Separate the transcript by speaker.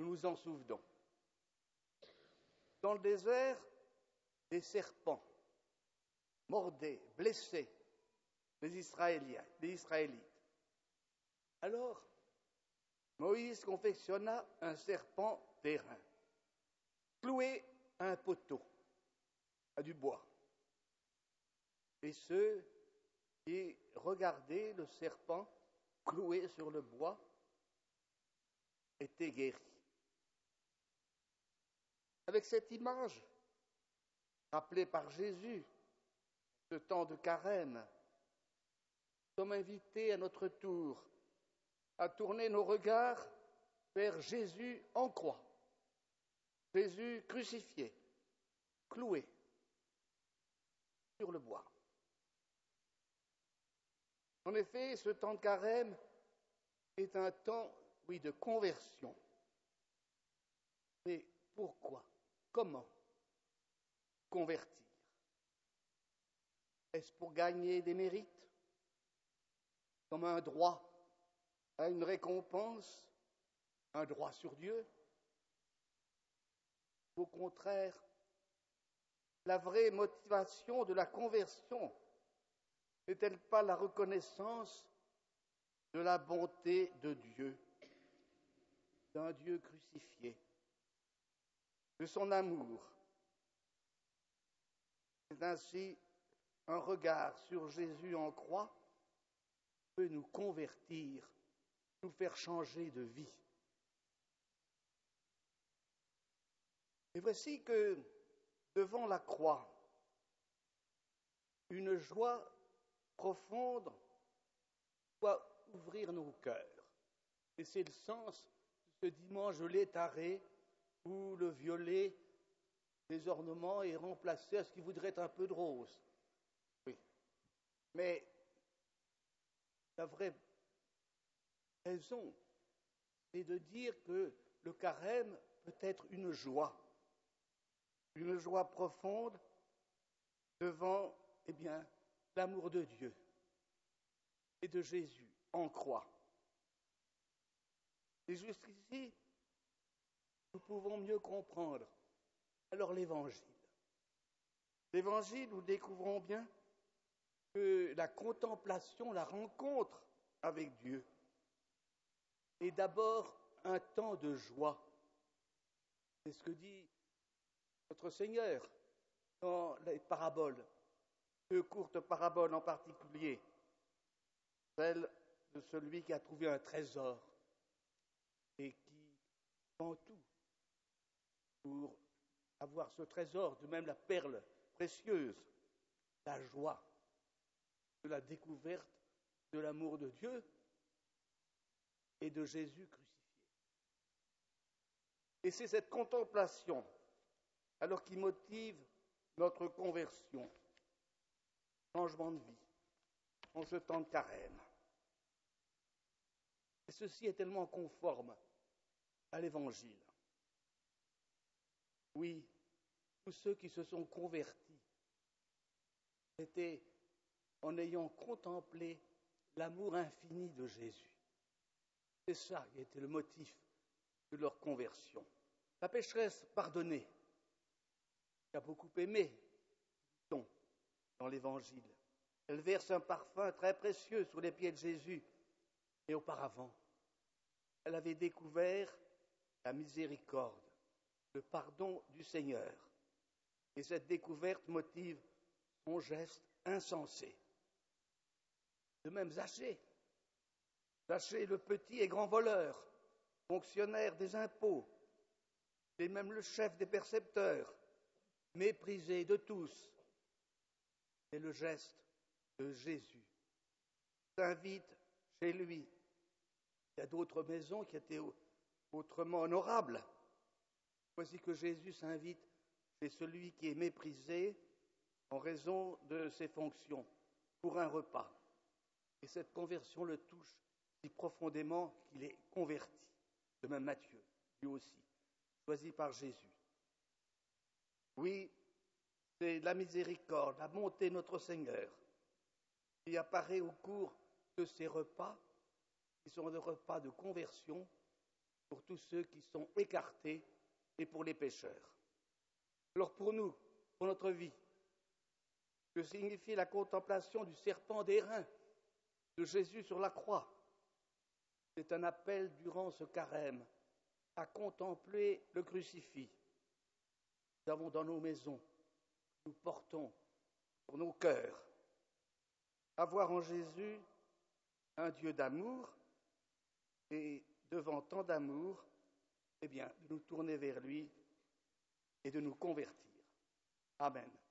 Speaker 1: nous nous en souvenons. Dans le désert, des serpents mordaient, blessaient les Israélites. Alors, Moïse confectionna un serpent d'airain, cloué à un poteau, à du bois. Et ceux qui regardaient le serpent cloué sur le bois étaient guéris. Avec cette image, rappelée par Jésus, ce temps de carême, nous sommes invités à notre tour à tourner nos regards vers Jésus en croix, Jésus crucifié, cloué sur le bois. En effet, ce temps de carême est un temps, oui, de conversion. Mais pourquoi? Comment convertir? Est-ce pour gagner des mérites, comme un droit à une récompense, un droit sur Dieu? Au contraire, la vraie motivation de la conversion n'est-elle pas la reconnaissance de la bonté de Dieu, d'un Dieu crucifié, de son amour? C'est ainsi un regard sur Jésus en croix peut nous convertir, nous faire changer de vie. Et voici que, devant la croix, une joie profonde doit ouvrir nos cœurs. Et c'est le sens de ce dimanche de l'étaré où le violet des ornements est remplacé à ce qui voudrait être un peu de rose. Oui. Mais la vraie raison, c'est de dire que le carême peut être une joie profonde devant, l'amour de Dieu et de Jésus en croix. Et jusqu'ici, nous pouvons mieux comprendre alors l'Évangile. L'Évangile, nous découvrons bien que la contemplation, la rencontre avec Dieu est d'abord un temps de joie. C'est ce que dit notre Seigneur dans les paraboles, deux courtes paraboles en particulier, celle de celui qui a trouvé un trésor et qui vend tout pour avoir ce trésor, de même la perle précieuse, la joie de la découverte de l'amour de Dieu et de Jésus crucifié. Et c'est cette contemplation alors qui motive notre conversion, changement de vie, en ce temps de carême. Et ceci est tellement conforme à l'Évangile. Oui, tous ceux qui se sont convertis, c'était en ayant contemplé l'amour infini de Jésus. C'est ça qui était le motif de leur conversion. La pécheresse pardonnée, qui a beaucoup aimé, dit-on, dans l'Évangile. Elle verse un parfum très précieux sur les pieds de Jésus. Et auparavant, elle avait découvert la miséricorde, le pardon du Seigneur. Et cette découverte motive son geste insensé. De même Zachée, le petit et grand voleur, fonctionnaire des impôts, et même le chef des percepteurs, méprisé de tous. Et le geste de Jésus s'invite chez lui. Il y a d'autres maisons qui étaient autrement honorables. Voici que Jésus s'invite chez celui qui est méprisé en raison de ses fonctions pour un repas. Et cette conversion le touche si profondément qu'il est converti. De même Matthieu, lui aussi, choisi par Jésus. Oui, c'est la miséricorde, la bonté de notre Seigneur qui apparaît au cours de ces repas, qui sont des repas de conversion, pour tous ceux qui sont écartés et pour les pécheurs. Alors pour nous, pour notre vie, que signifie la contemplation du serpent d'airain de Jésus sur la croix? C'est un appel durant ce carême à contempler le crucifix. Nous avons dans nos maisons, nous portons sur nos cœurs, à voir en Jésus un Dieu d'amour et devant tant d'amour, de nous tourner vers lui et de nous convertir. Amen.